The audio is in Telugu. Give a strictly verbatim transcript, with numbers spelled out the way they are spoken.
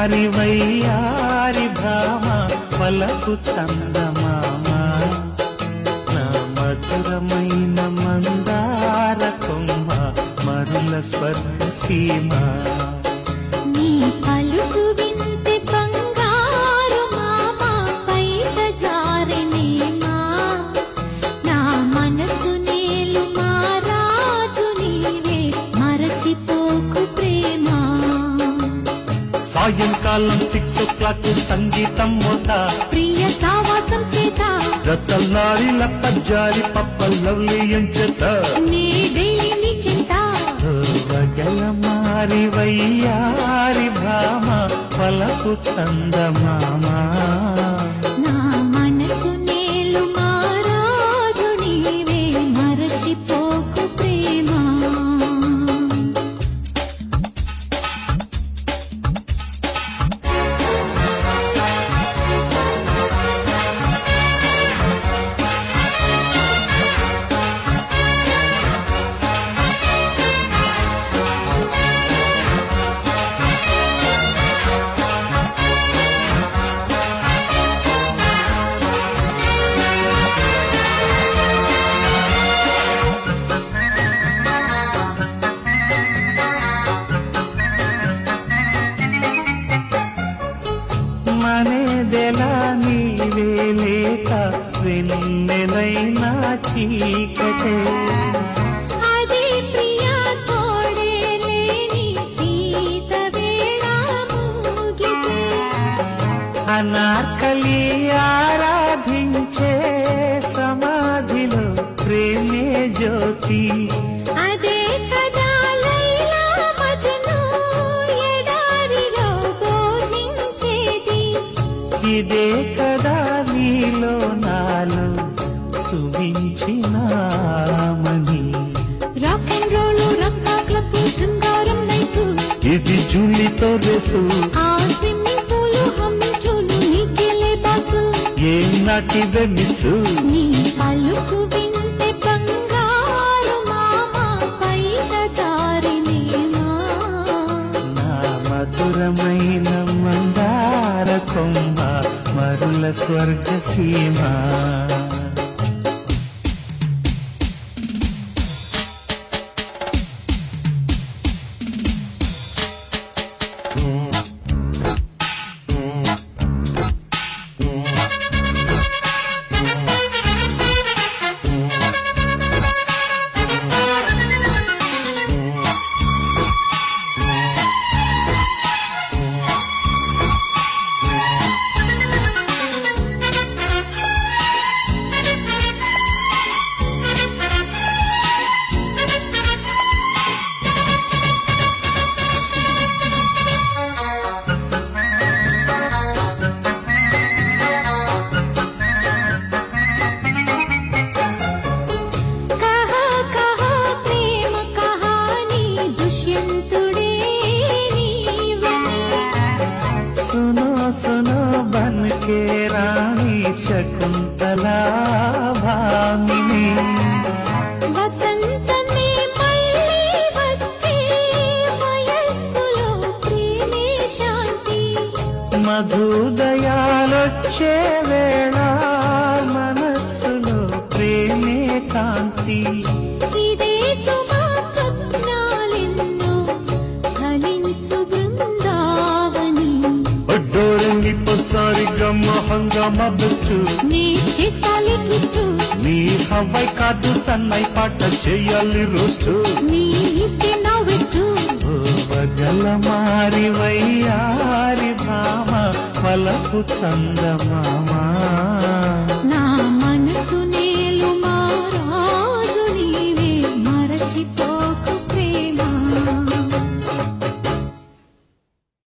మారి వయ్యారి భామ పలకు చందమామ నా మధురమైన మందార కొమ్మ మరుల స్వర్గ సీమ నీ పలుకు వింటే బంగారు మామ పైట జారినేమా నా మనసు నేలు మా రాజు నీవే మరచిపోకు ప్రేమ సాయంకాలం సిక్స్ ఓ క్లాక్ సంగీతం మోత ప్రియ సావాసం చేత జతల్లారి లప్ప జారి పప్ప లవ్లీ ఎంచెత నీడేని చింత వగల మారి వయ్యారి భామ పలకు చందమామ నా మనసు నేలు మా రాజు నీవే మరచిపోకు ప్రేమ మనేదెలా నీవే లేక వెన్నెలైనా చీకటే అదే ప్రియా తోడే లేని సీత వేళ మూగితే అనార్కలి ఆరాధించే సమాధిలో ప్రేమే జ్యోతి అదే కదా లైలా మజ్ను ఎడారిలో బోధించేది ఇదే కదా నీలో నాలో సువించినామని రాక్ అండ్ రోల్ రక్కా క్లబ్ శృంగారం నైసు ఇది జూలితో రేసు ఆ స్విమ్మింగ్ పూలు హమ్మింగ్ చూలు నీకెలే బాసు ఏం నాటివే మిస్సు నీ పలుకు వింటే బంగారు మామ పైట జారినేమా నా మధురమైన మందార కొమ్మ మరుల స్వర్గ సీమ కహా కహా ప్రేమ కహాని దుష్యంతుడే నీవని सुनो सुनो बन के रानी शकुंतला भामिनी వసంతమే మళ్ళీ వచ్చే వయస్సులో ప్రేమే శాంతి మధుదయాలొచ్చే వేళ మనస్సులో ప్రేమే కాంతి ఇదే సుమా స్వప్నాలెన్నో ఫలించు బృందావని ఒడ్డోరంగి పొసారి గమ్మ హంగామ బెస్ట్ నీ చేస్తాలి ట్విస్ట్ నీ హవై కాదు సన్నై పాట చెయ్యాలి రోస్ట్ నీ ఇస్తే నా వెస్ట్ వగల మారి వయ్యారి భామ పలకు చందమామ